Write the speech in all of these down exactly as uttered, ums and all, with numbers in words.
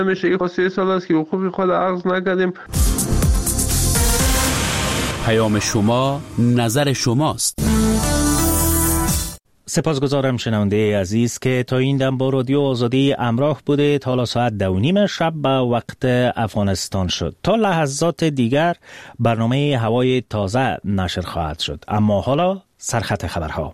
نمیشه که سه سال است که حقوق خود اخذ نکردیم. پیام شما، نظر شماست. سپاسگزارم شنونده عزیز که تا این دم با رادیو آزادی همراه بوده. تا حالا ساعت دو و نیم شب به وقت افغانستان شد. تا لحظات دیگر برنامه هوای تازه نشر خواهد شد. اما حالا سرخط خبرها.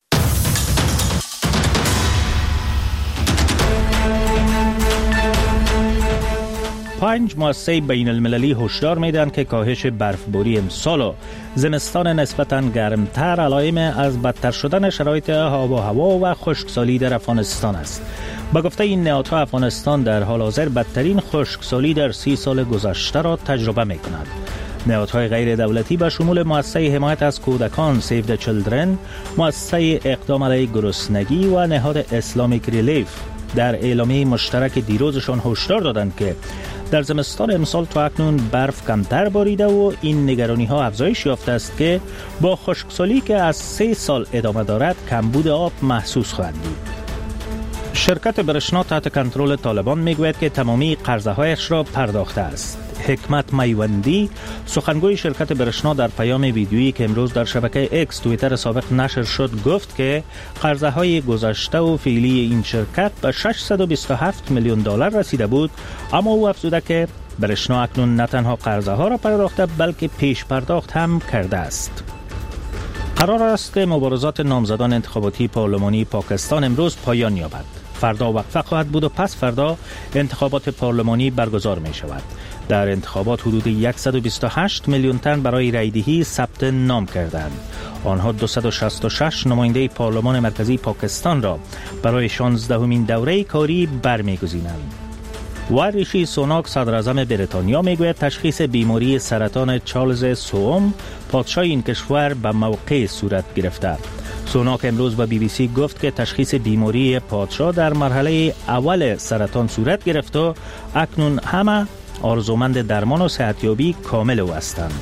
پنج مؤسسه بین المللی هشدار میدن که کاهش برفباری امسال و زمستان نسبتاً گرمتر علائم از بدتر شدن شرایط آب و هوا و خشکسالی در افغانستان است. با گفته این نهادها افغانستان در حال حاضر بدترین خشکسالی در سی سال گذشته را تجربه می کند. نهادهای غیر دولتی به شمول مؤسسه حمایت از کودکان سیو د چیلدرن، مؤسسه اقدام علیه گرسنگی و نهاد اسلامیک ریلیف در اعلامیه مشترک دیروزشان هشدار دادند که در زمستان امسال تا اکنون برف کمتر باریده و این نگرانی ها افزایش یافته است که با خشکسالی که از سه سال ادامه دارد کمبود آب محسوس خواهد بود. شرکت برشنا تحت کنترل طالبان میگوید که تمامی قرضه هایش را پرداخته است. حکمت میوندی سخنگوی شرکت برشنا در پیام ویدیویی که امروز در شبکه اکس توییتر سابق نشر شد گفت که قرضه های گذشته و فعلی این شرکت به ششصد و بیست و هفت میلیون دلار رسیده بود، اما او افزوده که برشنا اکنون نه تنها قرضه ها را پرداخته بلکه پیش پرداخت هم کرده است. قرار است که مبارزات نامزدان انتخاباتی پارلمانی پاکستان امروز پایان یابد. فردا وقفه خواهد بود و پس فردا انتخابات پارلمانی برگزار می شود. در انتخابات حدود صد و بیست و هشت میلیون تن برای رایدهی ثبت نام کردند. آنها دویست و شصت و شش نماینده پارلمان مرکزی پاکستان را برای شانزدهمین دوره کاری برمیگزینند. و ریشی سوناک صدر اعظم بریتانیا میگوید تشخیص بیماری سرطان چارلز سوم پادشاه این کشور به موقع صورت گرفته. سوناک امروز به بی بی سی گفت که تشخیص بیماری پادشاه در مرحله اول سرطان صورت گرفت و اکنون همه آرزومند درمان و صحتیابی کامل او هستند.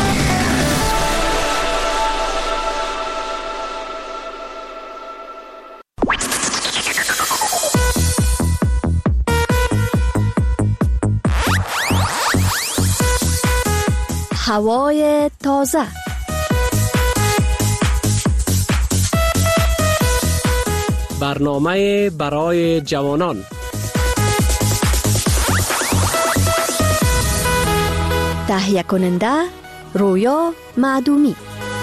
هوای تازه. برنامه برای جوانان. تهیه کننده رویا معدومی.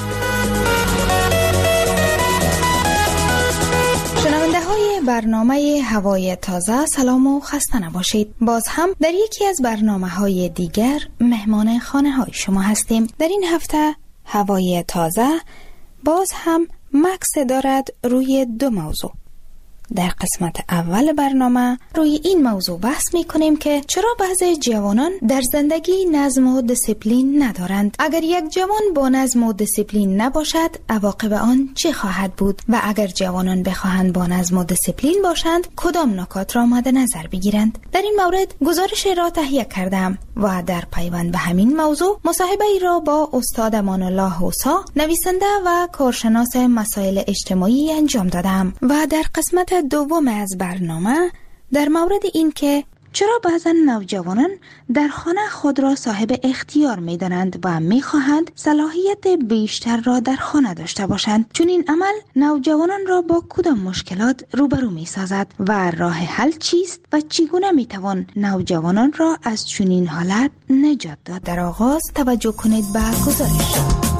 شنونده های برنامه هوای تازه سلام و خسته نباشید. باز هم در یکی از برنامه های دیگر مهمان خانه های شما هستیم. در این هفته هوای تازه باز هم مکس دارد روی دو موضوع. در قسمت اول برنامه روی این موضوع بحث می کنیم که چرا بعضی جوانان در زندگی نظم و دیسیپلین ندارند. اگر یک جوان با نظم و دیسیپلین نباشد عواقب آن چه خواهد بود و اگر جوانان بخواهند با نظم و دیسیپلین باشند کدام نکات را مد نظر بگیرند. در این مورد گزارش را تهیه کردم و در پیوند به همین موضوع مصاحبه ای را با استاد امان الله حوسا نویسنده و کارشناس مسائل اجتماعی انجام دادم و در قسمت دوم از برنامه در مورد این که چرا بعضا نوجوانان در خانه خود را صاحب اختیار می دانند و می خواهند صلاحیت بیشتر را در خانه داشته باشند، چون این عمل نوجوانان را با کدام مشکلات روبرو می سازد و راه حل چیست و چگونه می توان نوجوانان را از چنین حالت نجات داد. در آغاز توجه کنید به گزارش.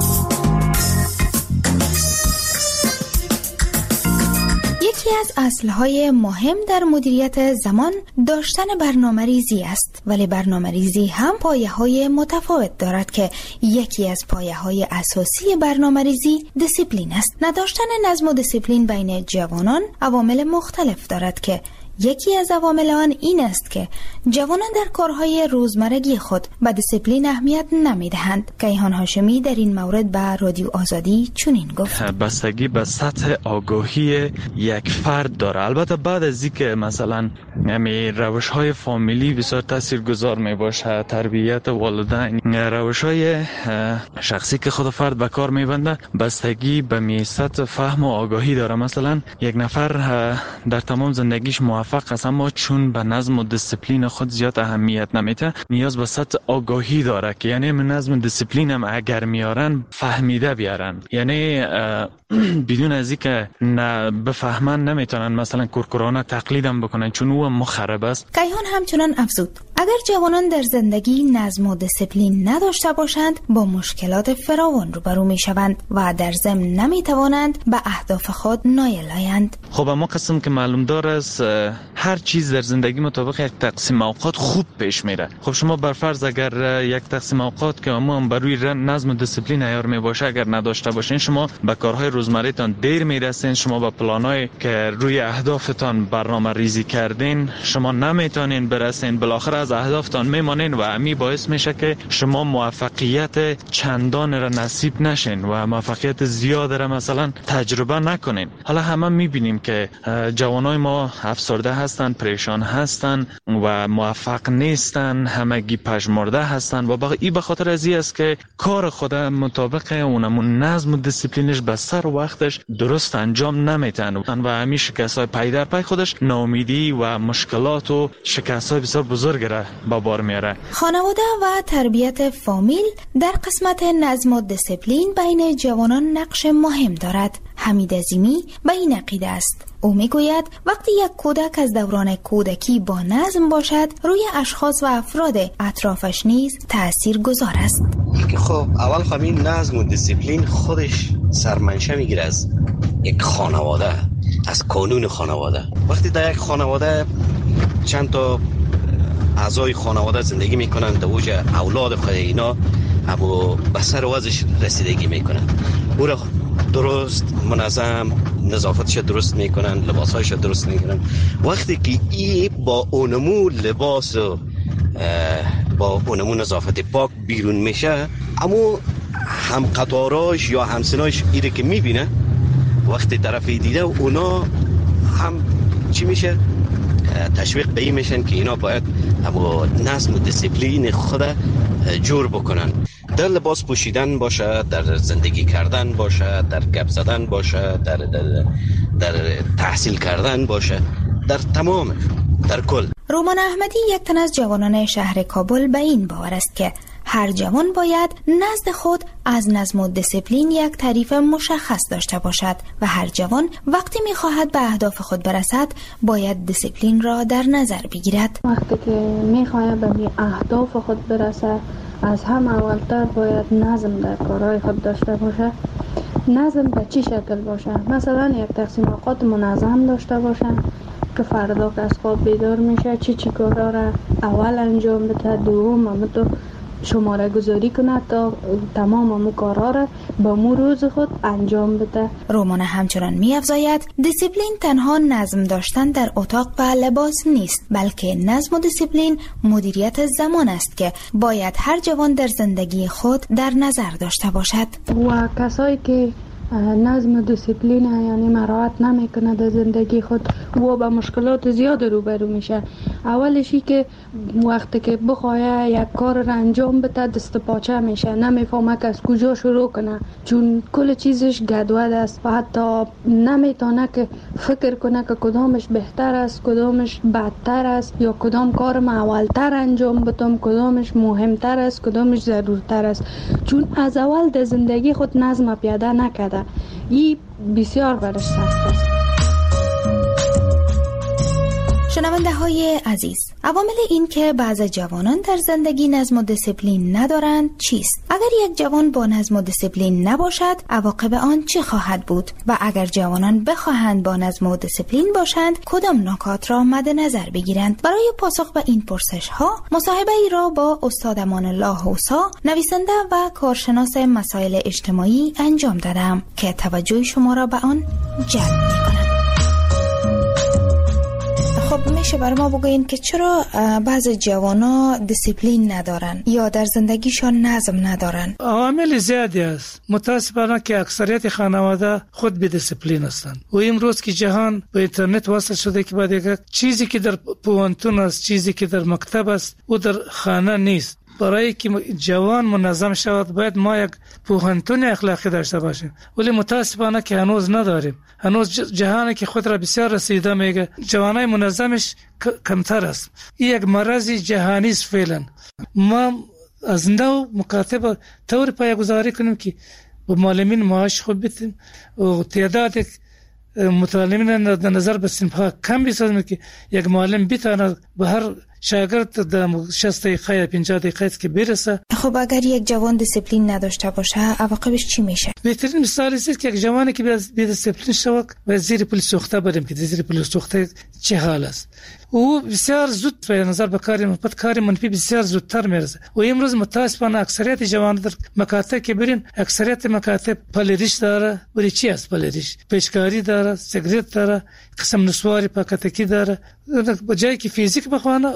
یکی از اصلهای مهم در مدیریت زمان داشتن برنامه ریزی است، ولی برنامه ریزی هم پایه های متفاوت دارد که یکی از پایه های اساسی برنامه ریزی دیسیپلین است. نداشتن نظم و دیسیپلین بین جوانان عوامل مختلف دارد که یکی از عوامل آن این است که جوانان در کارهای روزمرگی خود به دیسیپلین اهمیت نمیدهند. کیهان هاشمی در این مورد به رادیو آزادی چنین گفت: بستگی به سطح آگاهی یک فرد داره. البته بعد از اینکه مثلا همین روش‌های فامیلی بسیار تاثیرگذار میباشه، تربیت والدین، روش‌های شخصی که خود فرد به کار میبنده، بستگی به می سطح فهم و آگاهی داره. مثلا یک نفر در تمام زندگیش موفق موفق است، اما چون به نظم و دیسیپلین خود زیاد اهمیت نمیده، نیاز به سطح آگاهی داره که یعنی من نظم و دیسیپلین هم اگر میارن فهمیده بیارن، یعنی بدون از اینکه نه بفهمن نمیتونن مثلا کورکورانه تقلیدم بکنن چون او مخرب است. کیهان همچنان افزود اگر جوانان در زندگی نظم و دیسیپلین نداشته باشند با مشکلات فراوان روبرو میشوند و در ضمن نمیتوانند به اهداف خود نایل آیند. خب اما قسم که معلوم دار است هر چیز در زندگی مطابق یک تقسیم اوقات خوب پیش میره. خب شما بر فرض اگر یک تقسیم اوقات که اما بر روی نظم و دیسیپلین عیار می باشه اگر نداشته باشین، شما به کارهای روزمره‌تان دیر میرسین، شما به پلانایی که روی اهدافتان برنامه ریزی کردین شما نمیتونین برسین، بالاخره از اهدافتان میمانین و امی باعث میشه که شما موفقیت چندان را نصیب نشین و موفقیت زیاد را مثلا تجربه نکنین. حالا همه میبینیم که جوانای ما افسرده هستن، پریشان هستن و موفق نیستن، همگی پژمرده هستن و این به خاطر از این است که کار خود مطابق اونمون نظم و دیسیپلینش به سر وقتش درست انجام نمیتن و همین شکست‌های پی در پی خودش ناامیدی و مشکلات و شکست‌های بسیار بزرگ را به بار میاره. خانواده و تربیت فامیل در قسمت نظم و دیسیپلین بین جوانان نقش مهم دارد. حمید عظیمی به این عقیده است. او میگوید وقتی یک کودک از دوران کودکی با نظم باشد روی اشخاص و افراد اطرافش نیز تأثیر گذار است. خب اول خب این نظم و دیسیپلین خودش سرمنشه میگیره از یک خانواده، از قانون خانواده. وقتی در یک خانواده چند تا اعضای خانواده زندگی میکنن، در اوج اولاد خود اینا اما به سر وضعش رسیدگی میکنن، او را درست منظم نظافتش درست میکنن، لباسهایش درست میکنن. وقتی که ای با اونمو لباس و با اونمو نظافت پاک بیرون میشه، اما هم قطاراش یا همسناش ایره که میبینه وقتی طرفی دیده اونا هم چی میشه؟ تشویق به این میشن که اینا باید اما نظم و دیسیپلین خود جور بکنن. در لباس پوشیدن باشه، در زندگی کردن باشه، در گپ زدن باشه، در, در, در تحصیل کردن باشه، در تمام در کل. رومان احمدی یک تن از جوانان شهر کابل به این باور است که هر جوان باید نزد خود از نظم و دیسیپلین یک تعریف مشخص داشته باشد و هر جوان وقتی می‌خواهد به اهداف خود برسد باید دیسیپلین را در نظر بگیرد. وقتی که می‌خواهد به اهداف خود برسد از هم اولتر باید نظم در کارهای خود داشته باشه. نظم به چی شکل باشه؟ مثلا یک تقسیم اوقات منظم داشته باشه که فردا که از خواب بیدار میشه چی چی کارا را اول انجام بده، دوم هم تو شماره گذاری کنه تا تمام همون کارها را با مو روز خود انجام بده. رومان همچنان می افزاید دیسیپلین تنها نظم داشتن در اتاق و لباس نیست، بلکه نظم و دیسیپلین مدیریت زمان است که باید هر جوان در زندگی خود در نظر داشته باشد. و کسایی که نظم و دیسیپلین یعنی مراعات نمیکنه در زندگی خود و با مشکلات زیاد روبرو میشه. اولشی که وقتی که بخواه یک کار را انجام بده دست پاچه میشه، نمیفهمه که از کجا شروع کنه چون کل چیزش گدود است و حتی نمیتونه که فکر کنه که کدامش بهتر است، کدامش بدتر است یا کدام کار ما اولتر انجام بدم، کدامش مهمتر است، کدامش ضرورتر است، چون از اول در زندگی خود نظم پیاده نکرده. این بسیار برش سخت است. شنونده های عزیز، عوامل این که بعض جوانان در زندگی نظم و دیسیپلین ندارند چیست؟ اگر یک جوان با نظم و دیسیپلین نباشد عواقب آن چه خواهد بود؟ و اگر جوانان بخواهند با نظم و دیسیپلین باشند کدام نکات را مد نظر بگیرند؟ برای پاسخ به این پرسش ها مصاحبه ای را با استاد امان الله حوسا، نویسنده و کارشناس مسائل اجتماعی انجام دادم که توجه شما را به آن جلب می‌کند. خب میشه برای ما بگوین که چرا بعض جوانا دیسیپلین ندارن یا در زندگیشان نظم ندارن؟ عوامل زیادی است. متاسفانه که اکثریت خانواده خود بی دیسیپلین هستند و امروز که جهان به اینترنت وصل شده که بعد یک چیزی که در پوانتون است، چیزی که در مکتب است و در خانه نیست. برای که جوان منظم شود باید ما یک پوهنتون اخلاقی داشته باشیم، ولی متاسفانه که هنوز نداریم. هنوز جهانی که خود را بسیار رسیده میگه جوانای منظمش کمتر است. این یک مرض جهانی است فعلا. ما از نو مکاتب طور پایه‌گذاری کنیم که با معلمین معاش خوب بدیم و تعداد متعلمین در نظر به صنف‌ها کم بسازیم که یک معلم بتونه به هر شاگرد در شصت دقیقه یا پنجاه دقیقه که برسه. خب اگر یک جوان دیسپلین نداشته باشه عواقبش چی میشه؟ بهترین مثال است که یک جوانی که بی دیسپلین شود و زیر پل سوخته بریم که زیر پل سوخته چه حال است. او بسیار زود به نظر به کار مثبت کار منفی بسیار زودتر میرسه. و امروز متاسفانه اکثریت جوان در مکاتب که برین اکثریت مکاتب پلریش داره. ولی چی است پلریش؟ پیشکاری داره، سیگریت داره، قسم نسواری پاکتکی داره. به جایی که فیزیک بخونه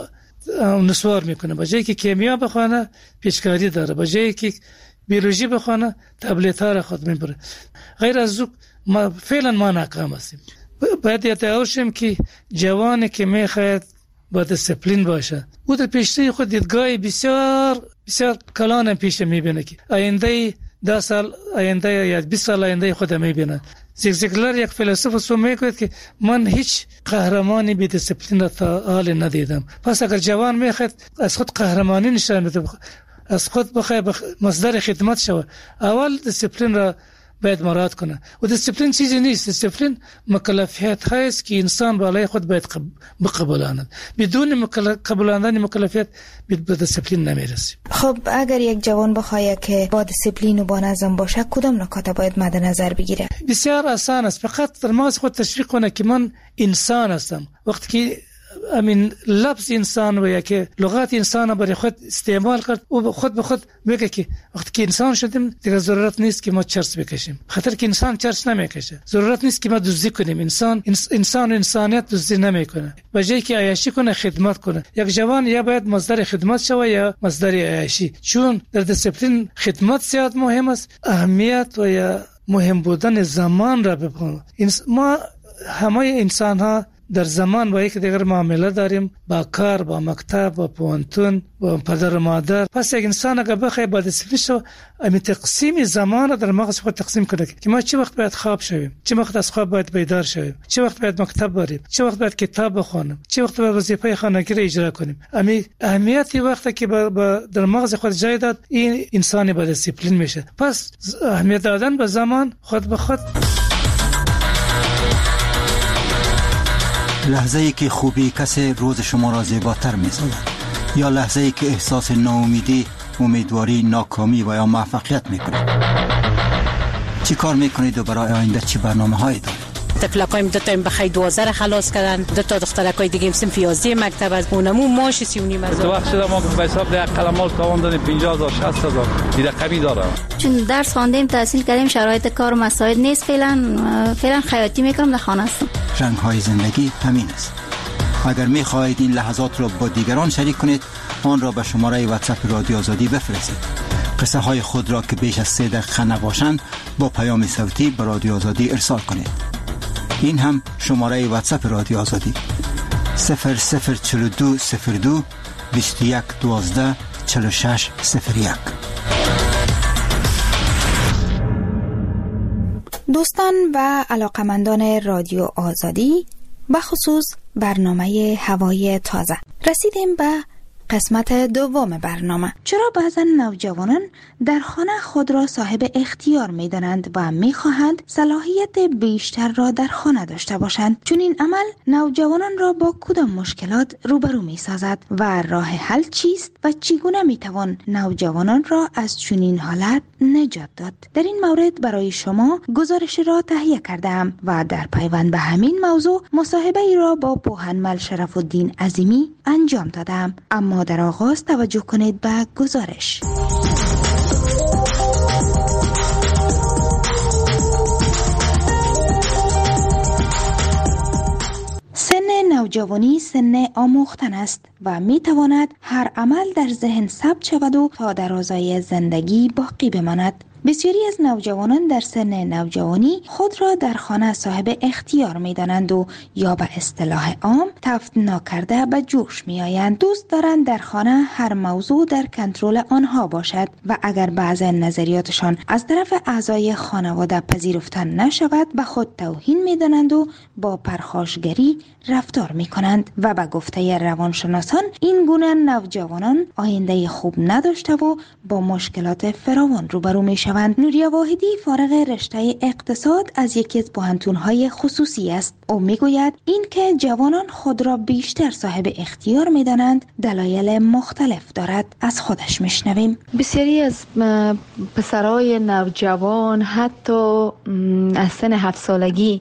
نسوار میکنه، به جایی که کیمیا بخونه پیشکاری داره، به جایی که بیولوژی بخونه تبلیت ها را خود میبره. غیر از او ما فعلا ما ناکام هستیم. باید یادآور شیم که جوانی که میخواهد با دیسپلین باشه او در پیشروی خود دیدگاه بسیار بسیار کلان پیش میبینه که آینده ده سال آینده یا بیست سال آینده خود میبینه. زیگزیگلر یک فیلسوف سو میگوید که من هیچ قهرمانی بی دیسپلین را تا حال ندیدم. پس اگر جوان میخواد از خود قهرمانی نشان بده، از خود بخواد مصدر خدمت شود، اول دیسپلین را باید مراعات کنه. و دیسپلین چیزی نیست. دیسپلین مکلفیت هست که انسان بالای خود باید بقبولاند. بدون قبولاندن مکلفیت به دیسپلین نمیرسیم. خب اگر یک جوان بخواد که با دیسپلین و با نظم باشه کدام نکات باید مد نظر بگیره؟ بسیار آسان است. فقط در مغز خود تشویق کنه که من انسان هستم. وقتی که امین لفظ انسان و یا که لغات انسان برای خود استعمال کرد او خود به خود میگه که وقتی که انسان شدیم دیگه ضرورت نیست که ما چرس بکشیم، خاطر که انسان چرس نمیکشه. ضرورت نیست که ما دزدی کنیم. انسان انسان و انسانیت دزدی نمیکنه. به جای که عیاشی کنه خدمت کنه. یک جوان یا باید مصدر خدمت شوه یا مصدر عیاشی، چون در دیسپلین خدمت زیاد مهم است. اهمیت و یا مهم بودن زمان را بپنه. ما همه انسان ها در زمان با یک دیگر معامله داریم، با کار، با مکتب، با پوهنتون، با پدر و مادر. پس یک انسان اگر بخواد با دیسپلین شو امی تقسیم زمان را در مغز خود تقسیم کنه که ما چه وقت باید خواب شویم، چه وقت از خواب باید بیدار شویم، چه وقت باید مکتب بریم، چه وقت باید کتاب بخونیم، چه وقت باید وظیفه خانگی را اجرا کنیم. امی اهمیتی وقتی که با, با در مغز خود جای داد این انسانی با دیسپلین میشه. پس اهمیت دادن به زمان خود به خود. لحظه ای که خوبی کسی روز شما را زیباتر می سازد، یا لحظه ای که احساس ناامیدی، امیدواری، ناکامی و یا موفقیت می کنید. چی کار می کنید و برای آینده چی برنامه هایی دارید؟ تفلقایم دو تا این بخی دوازده خلاص کردن، دو تا دخترکای دیگه صنف یازده مکتب از اونمو ماش سی و نیم هزار. تو وقت شده ما به حساب ده قلمال تاوان دادیم پنجاه هزار شصت هزار دیده قوی داره. چون درس خواندیم تحصیل کردیم شرایط کار و مساعد نیست. فعلا فعلا خیاطی میکنم در خانه هستم. رنگ های زندگی همین است. اگر می خواهید این لحظات را با دیگران شریک کنید آن را به شماره واتساپ رادیو آزادی بفرستید. قصه های خود را که بیش از سه دقیقه نباشند با پیام صوتی به رادیو آزادی ارسال کنید. این هم شماره واتساپ رادیو آزادی صفر صفر چهل و دو صفر دو بیست و یک دوازده چهل و شش صفر یک. دوستان و علاقمندان رادیو آزادی، بخصوص برنامه هوای تازه، رسیدیم به قسمت دوم برنامه. چرا بعضا نوجوانان در خانه خود را صاحب اختیار می دانند و می خواهند صلاحیت بیشتر را در خانه داشته باشند؟ چون این عمل نوجوانان را با کدام مشکلات روبرو می سازد و راه حل چیست و چگونه می توان نوجوانان را از چنین حالت نجات داد؟ در این مورد برای شما گزارش را تهیه کردم و در پیوند به همین موضوع مصاحبه ای را با پوهنمل شرف الدین عظیمی انجام دادم. اما در آغاز توجه کنید به گزارش. سن نوجوانی سن آموختن است و می تواند هر عمل در ذهن ثبت شود و تا درازای زندگی باقی بماند. بسیاری از نوجوانان در سن نوجوانی خود را در خانه صاحب اختیار می دانند و یا به اصطلاح عام تفت ناکرده به جوش می آیند. دوست دارند در خانه هر موضوع در کنترل آنها باشد و اگر بعض نظریاتشان از طرف اعضای خانواده پذیرفته نشود به خود توهین می دانند و با پرخاشگری رفتار می کنند و به گفته روانشناسان این گونه نوجوانان آینده خوب نداشته و با مشکلات فراوان روبرو می شوند. نوریا واحدی فارغ رشته اقتصاد از یکی از پوهنتون‌های خصوصی است. او می گوید این که جوانان خود را بیشتر صاحب اختیار می دانند دلایل مختلف دارد. از خودش می شنویم. بسیاری از پسرای نوجوان حتی از سن هفت سالگی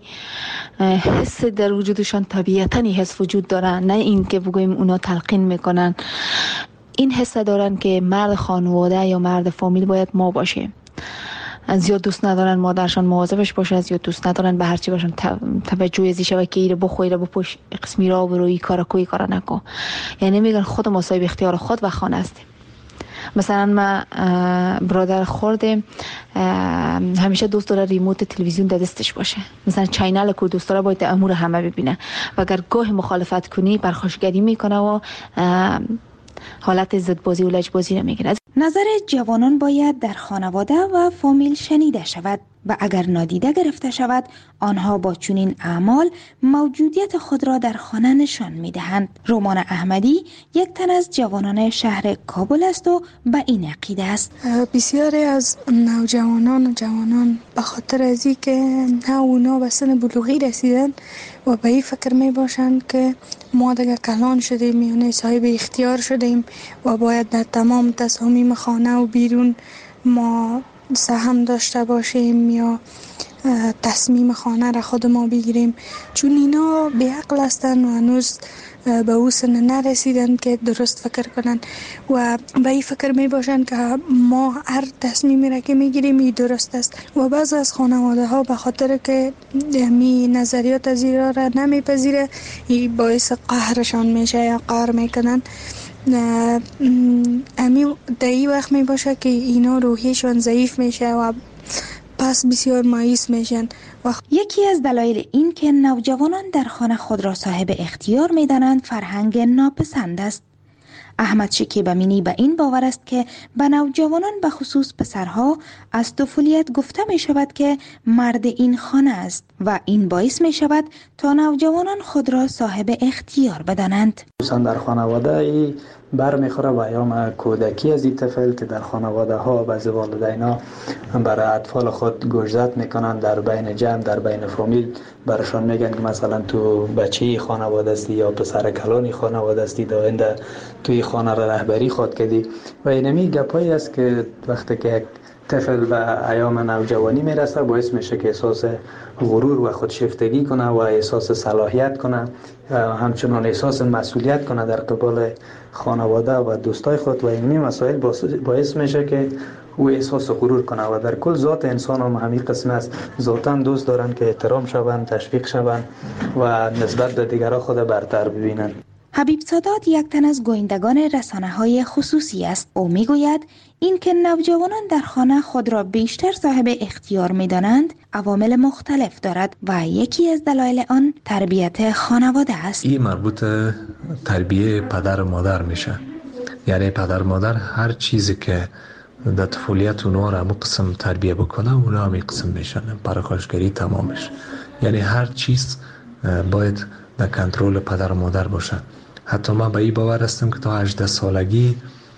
حس در وجودشان طبیعتاً حس وجود دارن، نه این که بگویم اونا تلقین میکنن. این حس دارن که مرد خانواده یا مرد فامیل باید ما باشه. از زیاد دوست ندارن مادرشان مواظبش باشه، از زیاد دوست ندارن به هر چی باشن توجه ازی شوه که ایره بخوی را بپوش قسمی را بروی کارا کوی کارا نکن. یعنی میگن خود ما صاحب اختیار خود و خانه هستیم. مثلا ما برادر خورده همیشه دوست داره ریموت تلویزیون در دستش باشه، مثلا چینل کو دوست داره باید امور همه ببینه و اگر گاه مخالفت کنی پرخاشگری میکنه و حالت ضدبازی و لجبازی رو میگیره. نظر جوانان باید در خانواده و فامیل شنیده شود و اگر نادیده گرفته شود آنها با چنین اعمال موجودیت خود را در خانه نشان میدهند. رومان احمدی یک تن از جوانان شهر کابل است و به این عقیده است. بسیاری از نوجوانان و جوانان به خاطر از این که نه اونا به سن بلوغی رسیدن و به این فکر می باشند که ما دیگه کلان شدیم، یعنی صاحب اختیار شدیم و باید در تمام تصامیم خانه و بیرون ما سهم داشته باشیم یا تصمیم خانه را خود ما بگیریم، چون اینا بی عقل هستن و هنوز به او سن نرسیدن که درست فکر کنن و به این فکر می باشن که ما هر تصمیمی را که می گیریم این درست است و بعض از خانواده ها به خاطر که می نظریات از ایرا را نمی پذیره این باعث قهرشان میشه یا قهر میکنن. امی در این وقت می باشه که اینا روحیشان ضعیف میشه و پس بسیار مایوس میشن. یکی از دلایل این که نوجوانان در خانه خود را صاحب اختیار میدانند فرهنگ ناپسند است. احمد شکیب امینی به این باور است که به نوجوانان به خصوص پسرها از طفولیت گفته می شود که مرد این خانه است و این باعث می شود تا نوجوانان خود را صاحب اختیار بدانند. در خانواده ای بر میخوره و ایام کودکی از این طفل که در خانواده ها بعضی والدینا برای اطفال خود گوشزد میکنن در بین جمع، در بین فامیل برشان میگن که مثلا تو بچه خانواده استی یا پسر کلانی خانواده استی، داینده توی خانه را رهبری خود کردی و اینمی گپایی است که وقتی که یک طفل به ایام نوجوانی میرسه باعث میشه که احساس غرور و خودشیفتگی کنه و احساس صلاحیت کنه، همچنان احساس مسئولیت کنه در قبال خانواده و دوستای خود و این مسائل باعث میشه که او احساس غرور کنه و در کل ذات انسان هم همین قسم است. ذاتاً دوست دارن که احترام شوند، تشویق شوند و نسبت به دیگران خود برتر ببینن. حبیب سادات یک تن از گویندگان رسانه‌های خصوصی است. او میگوید این که نوجوانان در خانه خود را بیشتر صاحب اختیار می‌دانند عوامل مختلف دارد و یکی از دلایل آن تربیت خانواده است. این مربوط تربیه پدر و مادر میشه. یعنی پدر و مادر هر چیزی که در طفولیت اونها را همون قسم تربیه بکنه اونها همین قسم میشن، پرخاشگری تمامش. یعنی هر چیز باید در کنترل پدر و مادر باشه. حتی من به این باور هستم که تا هجده سالگی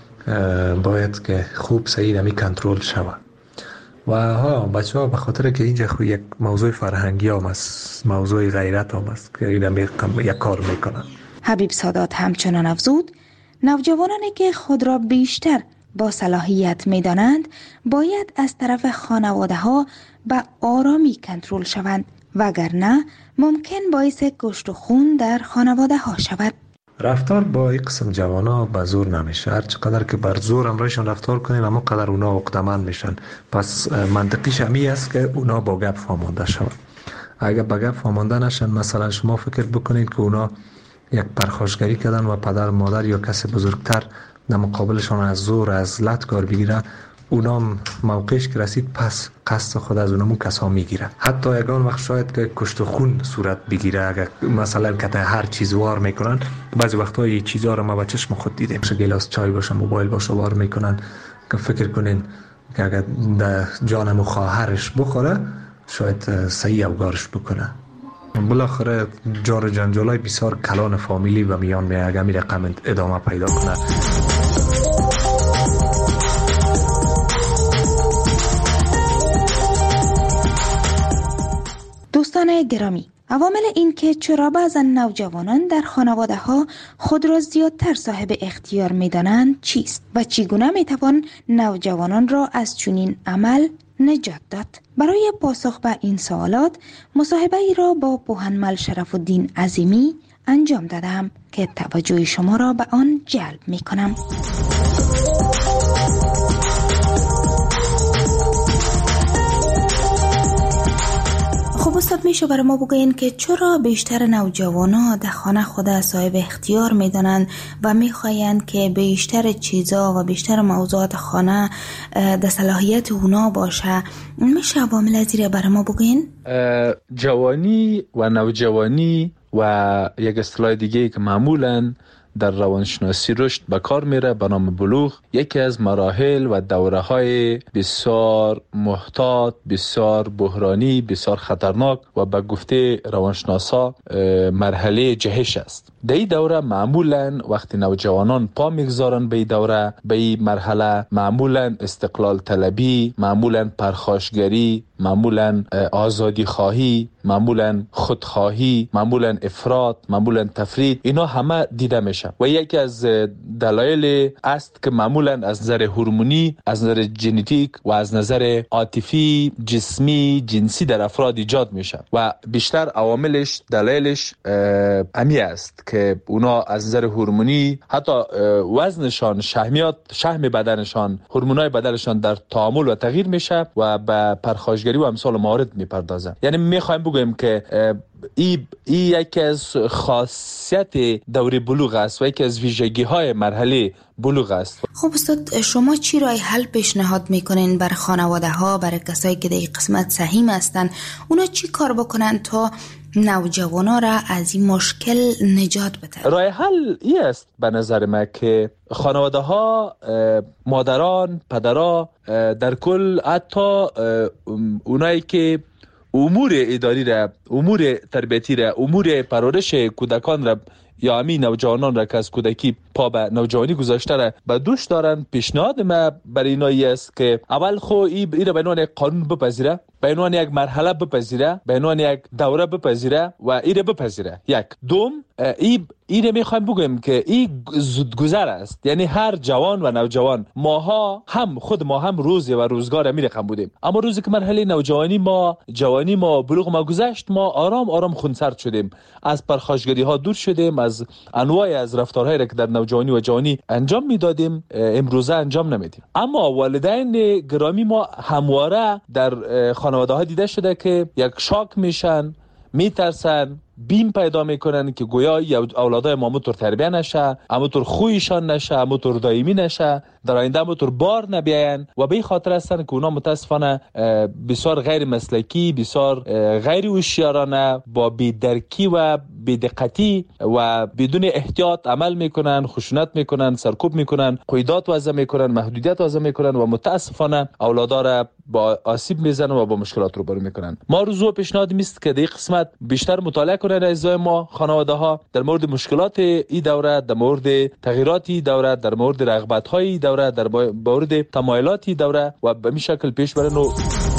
باید که خوب صحیح نمی کنترل شود و ها بچه ها به خاطر که اینجا خود یک موضوع فرهنگی هم است، موضوع غیرت هم است که این یک کار میکنن. حبیب سادات همچنان افزود نوجوانانی که خود را بیشتر با صلاحیت میدانند باید از طرف خانواده ها به آرامی کنترل شوند وگرنه ممکن باعث کشت و خون در خانواده ها شود. رفتار با این قسم جوانا به زور نمیشه. هر چقدر که بر زور امرایشان رفتار کنین اما قدر اونا عقده‌مند میشن. پس منطقیش همی است که اونا با گپ فهمانده شون. اگر با گپ فهمانده نشن، مثلا شما فکر بکنید که اونا یک پرخاشگری کردن و پدر مادر یا کسی بزرگتر در مقابلشان از زور از لط کار بگیره، اونام موقعش که رسید پس قصد خود از اونمون کسا میگیره. حتی یگان وقت شاید که کشت و خون صورت بگیره، اگر مثلا که هر چیز وار میکنن. بعضی وقتها این چیزها رو ما با چشم خود دیدیم، گلاس چای باشه، موبایل باشه وار میکنن. که فکر کنین که اگر جانم و خواهرش بخوره شاید صحیح اوگارش بکنه. بالاخره جار جنجالای بسیار کلان فامیلی و میان میاد، می رقم ادامه پیدا کنه. دوستان گرامی، عوامل این که چرا بعضا نوجوانان در خانواده ها خود را زیادتر صاحب اختیار می دانند چیست و چگونه می توان نوجوانان را از چنین عمل نجات داد؟ برای پاسخ به این سوالات مصاحبه ای را با پوهنمل شرف الدین عظیمی انجام دادم که توجه شما را به آن جلب می کنم. خب استاد، میشه برای ما بگوین که چرا بیشتر نوجوانا در خانه خود صاحب اختیار میدانند و میخواین که بیشتر چیزا و بیشتر موضوعات خانه در صلاحیت اونا باشه؟ میشه عوامل زیر برای ما بگوین؟ جوانی و نوجوانی و یک اصطلاح دیگه که معمولاً در روانشناسی رشد به کار میره به نام بلوغ، یکی از مراحل و دوره های بسیار محتاط، بسیار بحرانی، بسیار خطرناک و به گفته روانشناسا مرحله جهش است. در این دوره معمولا وقتی نوجوانان پا میگذارن به این دوره، به این مرحله، معمولا استقلال طلبی، معمولا پرخاشگری، معمولا آزادی خواهی، معمولا خودخواهی، معمولا افراط، معمولا تفرید، اینا همه دیده میشه و یکی از دلایل است که معمولا از نظر هورمونی، از نظر ژنتیک و از نظر عاطفی، جسمی، جنسی در افراد ایجاد میشه و بیشتر عواملش، دلایلش امی است که اونا از نظر هورمونی حتی وزنشان، شحمیات، شحم بدنشان، هورمونای بدنشان در تعامل و تغییر میشه و به پرخاشگری و امثال موارد میپردازن. یعنی میخوایم بگویم که ای, ای یکی از خاصیت دوره بلوغ است و یکی از ویژگی های مرحله بلوغ است. خب استاد، شما چی رای حل پیشنهاد میکنین برای خانواده ها، برای کسایی که در این قسمت سهیم هستن؟ اونا چی کار بکنن تا نوجوانا را از این مشکل نجات بده؟ رای حل این است به نظر من که خانواده ها، مادران، پدرها، در کل حتی اونایی که امور اداری را، امور تربیتی را، امور پرورش کودکان را یا همین نوجوانان را که از کودکی پا به نوجوانی گذاشته را به دوش دارن، پیشنهاد ما برای اینایی است که اول خو این را به عنوان یک قانون بپذیره، به عنوان یک مرحله بپذیره، به عنوان یک دوره بپذیره و این را بپذیره. یک دوم، این این میخوایم بگویم که این زودگذر است. یعنی هر جوان و نوجوان، ماها هم خود ما هم روزی و روزگار می رقم بودیم، اما روزی که مرحله نوجوانی ما، جوانی ما، بلوغ ما گذشت، ما آرام آرام خونسرد شدیم، از پرخاشگری ها دور شدیم، از انواع از رفتارهایی که در نوجوانی و جوانی انجام میدادیم امروزه انجام نمیدیم. اما والدین گرامی ما همواره در خانواده ها دیده شده که یک شاک میشن، میترسن، بیم پیدا میکنن که گویا اولادای ما همونطور تربیه نشه، همونطور خویشان نشه، همونطور دائمی نشه، در آینده همونطور بار نبیاین و به این خاطر هستن که اونا متاسفانه بسیار غیر مسلکی، بسیار غیر هوشیارانه، با بی‌درکی و بی‌دقتی و بدون احتیاط عمل میکنن، خشونت میکنن، سرکوب میکنن، قیودات وضع میکنن، محدودیت وضع میکنن و متاسفانه اولادا را با آسیب میزنن و با مشکلات روبرو میکنن. ما روزو پیشنهاد میست که در این قسمت بیشتر مطالعه کنن اعضای ما، خانواده ها، در مورد مشکلات این دوره، در مورد تغییرات این دوره، در مورد رغبت های این دوره، در مورد تمایلات این دوره و به این شکل پیش برن. و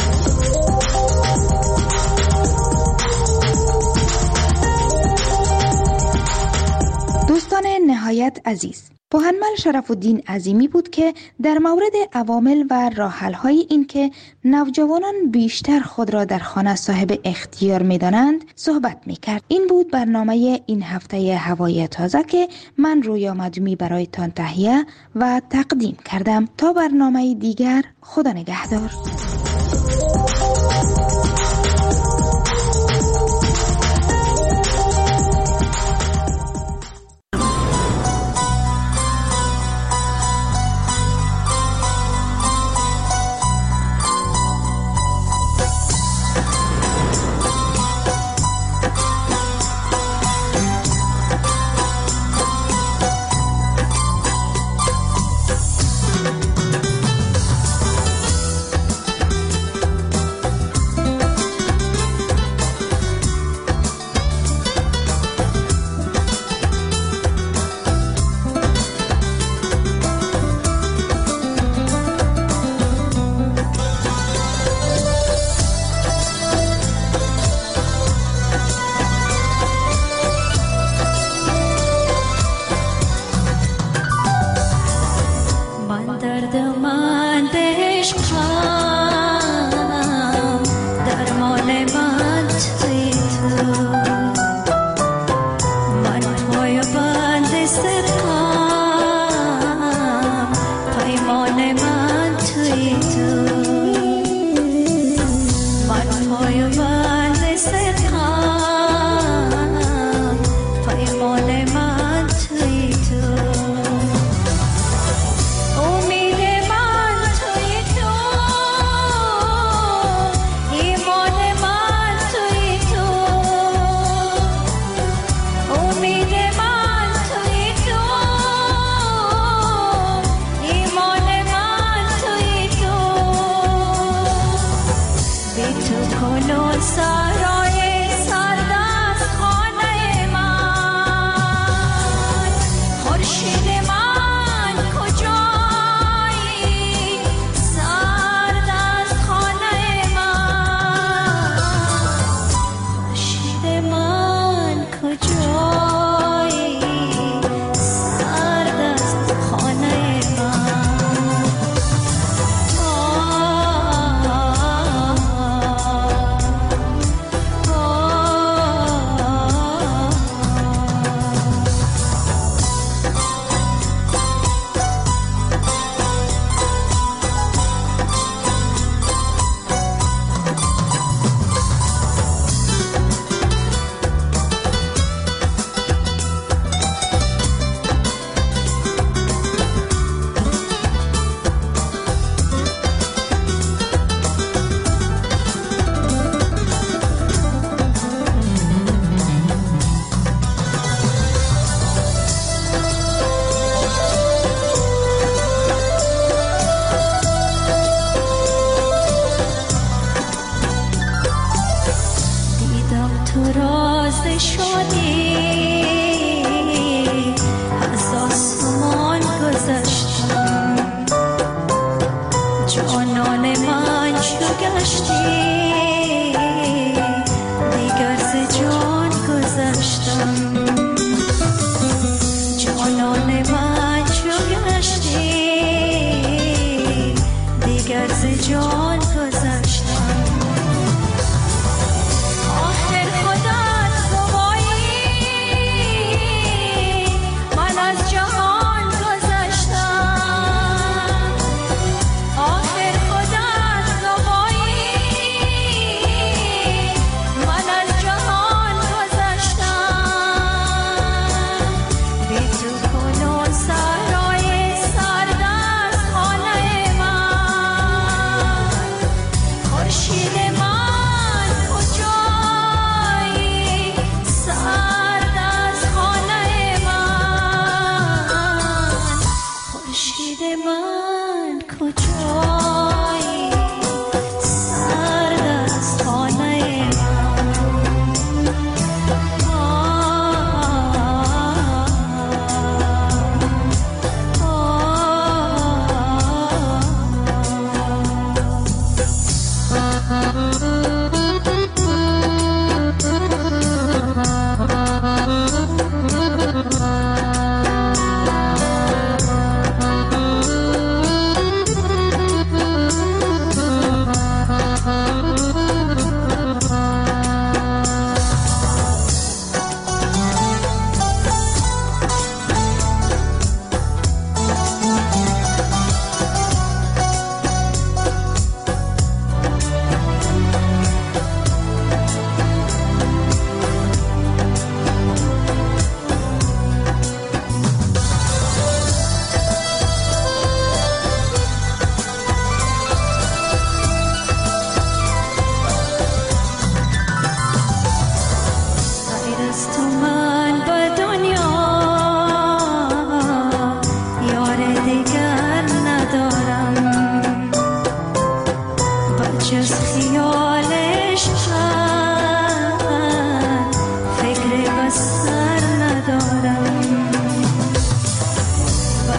دوستان نهایت عزیز، پوهنمل شرف الدین عظیمی بود که در مورد عوامل و راه‌حل‌های این که نوجوانان بیشتر خود را در خانه صاحب اختیار می‌دانند صحبت می‌کرد. این بود برنامه این هفته هوای تازه که من رویا مدومی برایتان تهیه و تقدیم کردم. تا برنامه دیگر، خدا نگهدار. دیگر ز جان گذشتم. آخر خودت گوایی من از جهان گذشتم. آخر خودت گوایی من از جهان گذشتم. بی تو کنون صحرای سرد از خانه من. خورشید من کجایی سرد از خانه من. خورشید من کجایی.